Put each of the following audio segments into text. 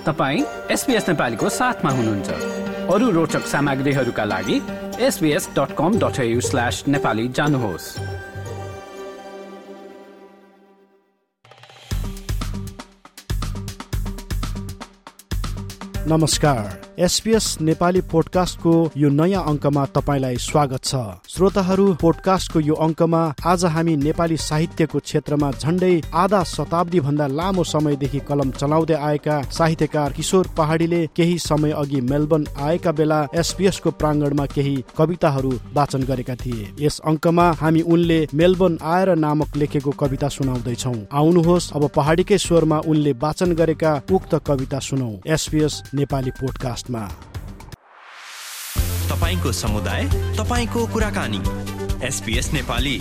तपाईं SBS नेपालीको साथमा हुनुहुन्छ। अरू रोचक सामग्रीहरूका लागि sbs.com.au/nepali जानुहोस्। नमस्कार, SBS नेपाली पोडकास्टको यो नयाँ अङ्कमा तपाईलाई स्वागत छ। श्रोताहरू, पोडकास्टको यो अङ्कमा आज हामी नेपाली साहित्यको क्षेत्रमा झण्डै आधा शताब्दी भन्दा लामो समयदेखि कलम चलाउँदै आएका साहित्यकार किशोर पहाडीले केही समय अघि मेलबर्न आएका बेला SBS को प्राङ्गणमा केही कविताहरू वाचन गरेका थिए। यस अङ्कमा हामी उनले मेलबर्न आएर नामक लेखेको कविता सुनाउँदैछौँ। आउनुहोस् अब पहाडीकै स्वरमा उनले वाचन गरेका उक्त कविता सुनौ SBS नेपाली पोडकास्टमा। तपाईको समुदाय, तपाईको कुराकानी, SBS नेपाली।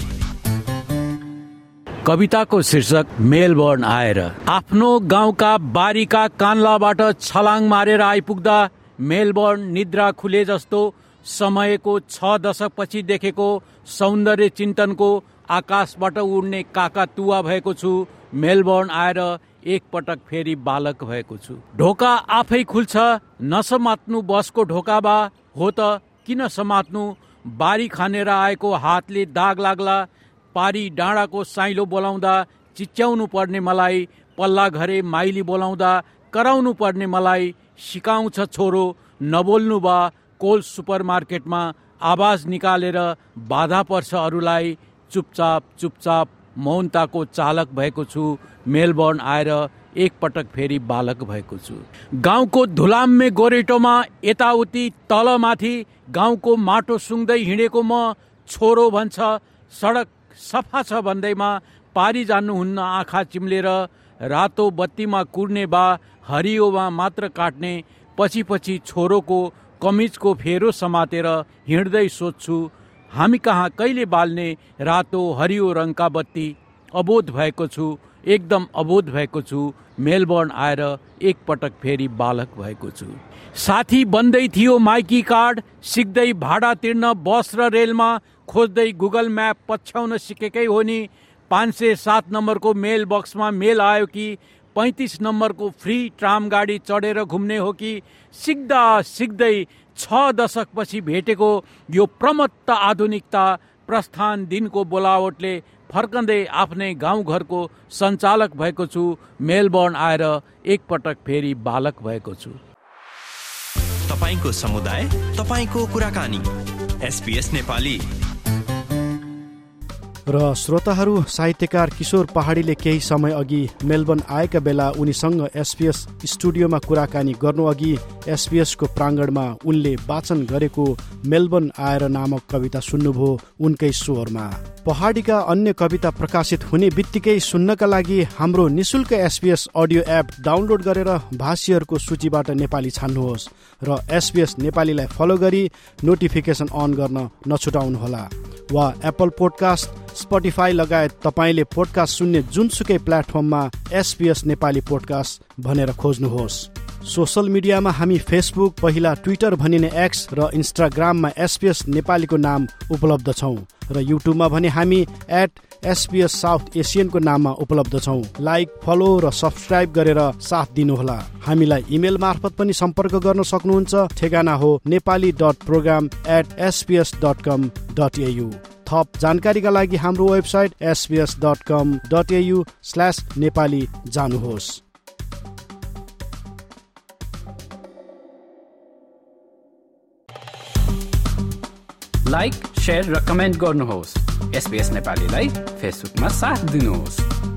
कविताको शीर्षक मेलबर्न आएर। आफ्नो गाउँका बारीका कान्लाबाट छलाङ मारेर आइपुग्दा मेलबर्न निद्रा खुले जस्तो समयको 6 दशकपछि देखेको सौन्दर्य चिन्तनको आकाशबाट उड्ने काकातुवा भएको छु। मेलबर्न आएर एक पटक फेरि बालक भएको छु। ढोका आफै खुल्छ, नसमात्नु बसको ढोकाबा, हो त किन समात्नु? बारी खानेर आएको हातले दाग लाग्ला। पारी डाँडाको साइलो बोलाउँदा चिच्याउनु पर्ने मलाई, पल्ला घरे माइली बोलाउँदा कराउनु पर्ने मलाई। सिकाउँछ छोरो नबोल्नु बा, कोल सुपरमार्केटमा आवाज निकालेर बाधा पर्छ अरूलाई। चुपचाप चुपचाप मौनताको चालक भएको छु। मेलबर्न आएर एक पटक फेरि बालक भएको छु। गाउँको धुलाम्मे गोरेटोमा यताउति तलमाथि गाउँको माटो सुँग्दै हिँडेको म छोरो भन्छ। सडक सफा छ भन्दैमा पारी जान्नुहुन्न आँखा चिम्लेर। रातो बत्तीमा कुर्ने बा हरियोमा मात्र काट्ने। पछि पछि छोरोको कमिजको फेरो समातेर हिँड्दै सोध्छु, हामी कहाँ कहिले बाल्ने रातो हरियो रङका बत्ती? अबोध भएको छु, एकदम अबोध भएको छु। मेलबर्न आएर एक पटक फेरि बालक भएको छु। साथी बन्दै थियो माइकी कार्ड, सिक्दै भाडा तिर्न बस र रेलमा, खोज्दै गुगल म्याप पछ्याउन सिकेकै हो नि। 507 नम्बरको मेल बक्समा मेल आयो कि 35 नम्बरको फ्री ट्राम गाडी चढेर घुम्ने हो कि? सिक्दा सिक्दै 6 दशकपछि भेटेको यो प्रमत्त आधुनिकता प्रस्थान दिनको बोलावटले फर्कँदै आफ्नै गाउँघरको सञ्चालक भएको छु। मेलबर्न आएर एक पटक फेरि बालक भएको छु। तपाईको समुदाय, तपाईको कुराकानी, SBS नेपाली। र श्रोताहरू, साहित्यकार किशोर पहाडीले केही समय अघि मेलबर्न आएका बेला उनीसँग SBS स्टुडियोमा कुराकानी गर्नु अघि SBS को प्राङ्गणमा उनले वाचन गरेको मेलबर्न आएर नामक कविता सुन्नुभयो उनकै स्वरमा। पहाडीका अन्य कविता प्रकाशित हुने बित्तिकै सुन्नका लागि हाम्रो निशुल्क SBS अडियो एप डाउनलोड गरेर भाषीहरूको सूचीबाट नेपाली छान्नुहोस् र SBS नेपालीलाई फलो गरी नोटिफिकेसन अन गर्न नछुटाउनुहोला। वा एप्पल पोडकास्ट, स्पोटिफाई लगायत तपाईले पोडकास्ट सुन्ने जुनसुकै प्लेटफर्ममा SBS नेपाली पोडकास्ट भनेर खोज्नुहोस्। सोशल मिडियामा हामी फेसबुक, पहिला ट्विटर भनिने एक्स र इन्स्टाग्राममा SBS नेपालीको नाम उपलब्ध छौँ र युट्युबमा भने हामी @SBS साउथ एसियनको नाममा उपलब्ध छौँ। लाइक, फलो र सब्सक्राइब गरेर साथ दिनुहोला। हामीलाई इमेल मार्फत पनि सम्पर्क गर्न सक्नुहुन्छ। ठेगाना हो nepali.program@sbs.com.au। थप जानकारीका लागि हाम्रो वेबसाइट sbs.com.au/nepali जानुहोस्। लाइक, शेयर र कमेन्ट गर्नुहोस्। SBS नेपालीलाई फेसबुकमा साथ दिनुहोस्।